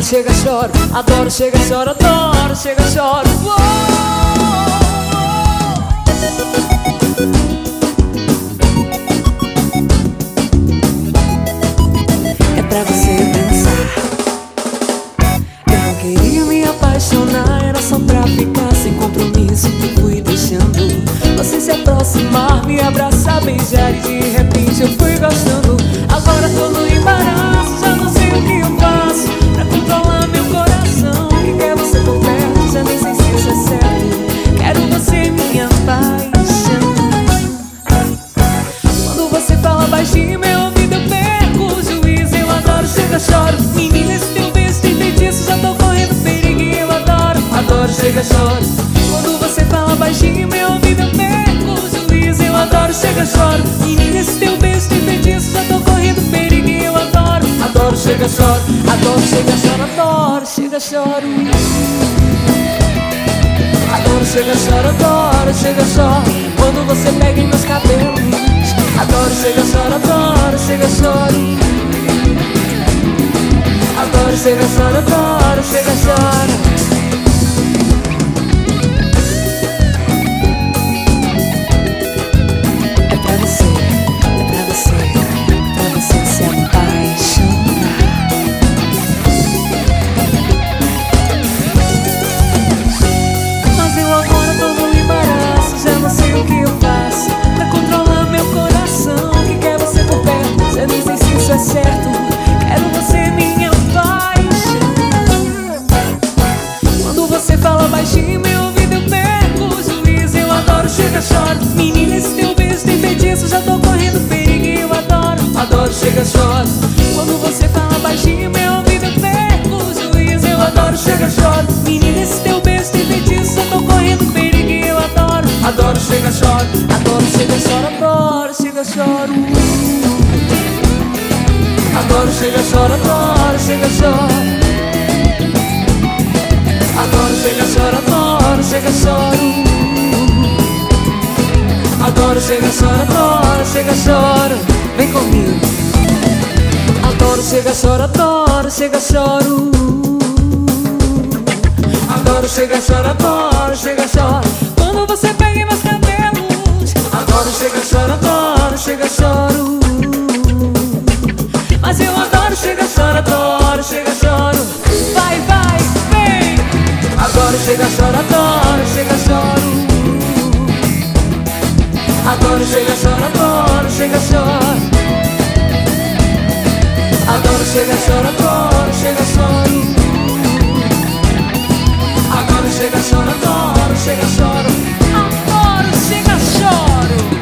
chega, choro. Adoro, chega, choro. Adoro, chega, choro. É pra você pensar. Eu não queria me apaixonar, era só pra ficar sem compromisso que fui deixando você se aproximar, me abraçar, beijar e de repente eu fui gostando. Agora tô no embaraço, já não sei o que eu faço pra controlar meu coração, que quer você por perto, já nem sei se isso é certo. Quero você, minha paixão. Quando você fala baixinho, meu ouvido eu perco o juízo. Eu adoro, chega, choro. Menina, esse teu beijo tem feitiço, já tô correndo perigo e eu adoro. Adoro, chega, choro. Quando você fala baixinho, meu ouvido eu perco o juízo. Eu adoro, chega, choro. Menina, esse teu beijo tem feitiço, já tô correndo perigo e eu adoro. Adoro, chega, choro. Adoro, chega, choro. Adoro, chega, choro. Adoro, chega, choro. Adoro, chega, choro. Quando você pega em meus cabelos. Adoro, chega, choro. Adoro, chega, choro. Adoro, chega, choro. Adoro, chega, choro. Certo, quero você, minha paixão. Quando você fala baixinho, meu ouvido eu perco o juízo. Eu adoro, chega, choro. Menina, esse teu beijo tem feitiço, já tô correndo perigo e eu adoro. Adoro, chega, choro. Quando você fala baixinho, meu ouvido eu perco o juízo. Eu adoro, chega, choro. Menina, esse teu beijo tem feitiço, já tô correndo perigo e eu adoro. Adoro, chega, choro. Adoro, chega, choro. Adoro, chega, choro. Adoro, chega, choro, adoro, chega, choro. Adoro, chega, choro, adoro, chega, choro. Adoro, chega, choro, adoro, chega, choro. Vem comigo. Adoro, chega, choro, adoro, chega, choro. Adoro, chega, choro, adoro, chega, choro. Quando você pega em meus cabelos. Adoro, chega, choro, adoro, chega, choro. Mas eu adoro, chega, choro, adoro, chega, choro. Vai, vai, vem. Adoro, chega, choro, adoro, chega, choro. Adoro, chega, choro, adoro, chega, choro. Adoro, chega, choro, adoro, chega, choro. Adoro, chega, choro, adoro, chega, choro. Adoro, chega, choro.